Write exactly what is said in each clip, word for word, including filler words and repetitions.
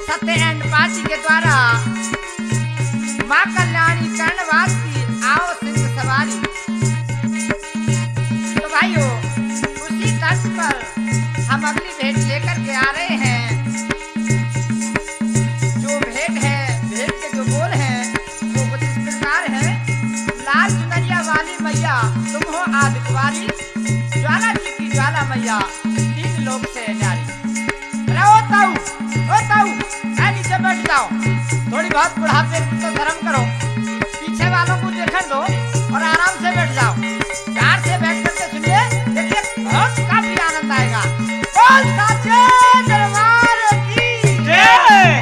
Satya and party के द्वारा माँ कल्याणी कर्णवास की आओ सिंह सवारी। तो भाइयों उसी तर्ज पर हम अगली भेंट लेकर के आ रहे हैं। जो भेंट है, भेंट के जो बोल हैं वो कुछ इस प्रकार है। लाल चुनरिया वाली मैया तुम हो आदि कुंवारी, ज्वाला जी की ज्वाला मैया तीन लोक से न्यारी। अरे ओ ताऊ, ओ ताऊ, ऐ नीचे बैठ जाओ, थोड़ी बहुत बुढ़ापे तो धर्म करो, पीछे वालों को देखने दो और आराम से बैठ जाओ। प्यार से बैठ करके सुनिए, देखिए बहुत काफी आनंद आएगा। बोल साचे दरबार की जय।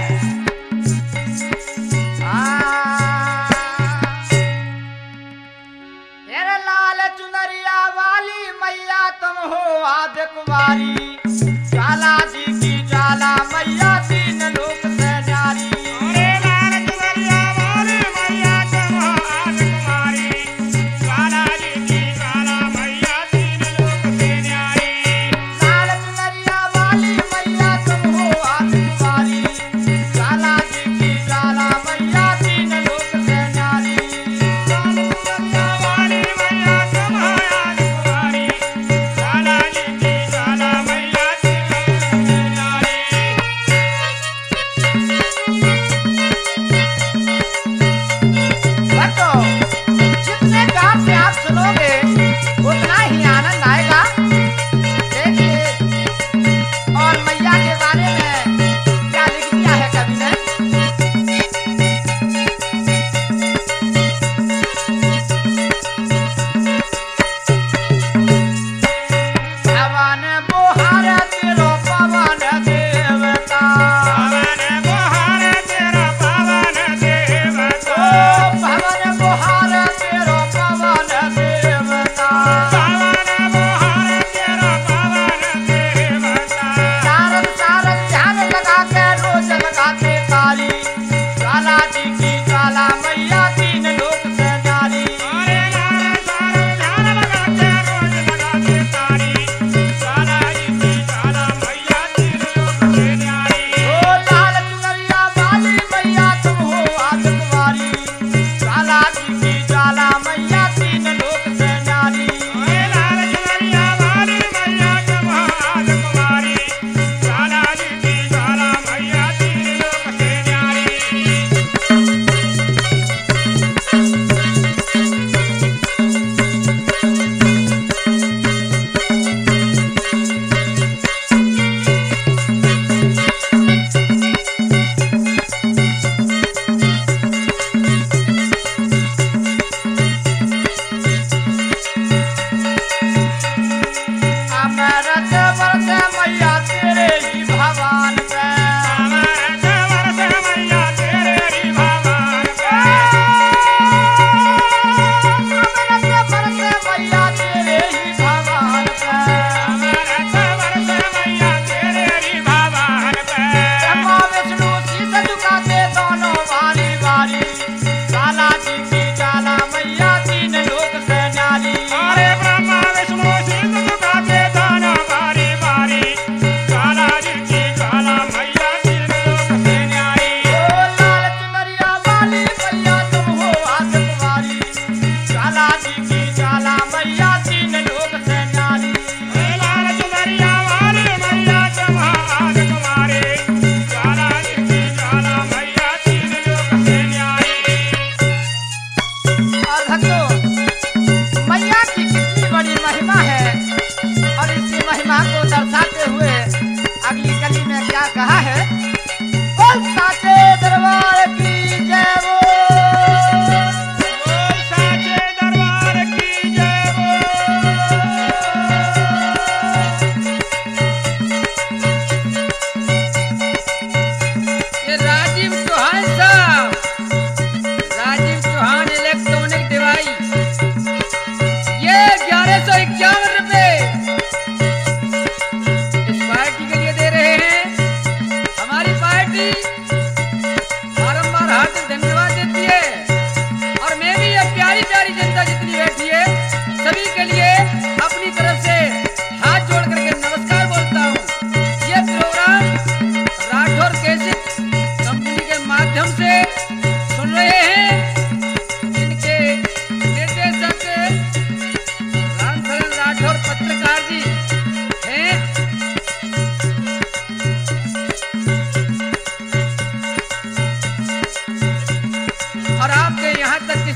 तेरे लाल चुनरिया वाली मैया तुम हो आद्य कुमारी, ज्वाला जी की ज्वाला मैया तीन लोक से न्यारी। अरे लाल चुनरिया वाली मैया तुम हो आद्य कुमारी,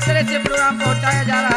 तरह से प्रोग्राम पहुंचाया जा रहा है।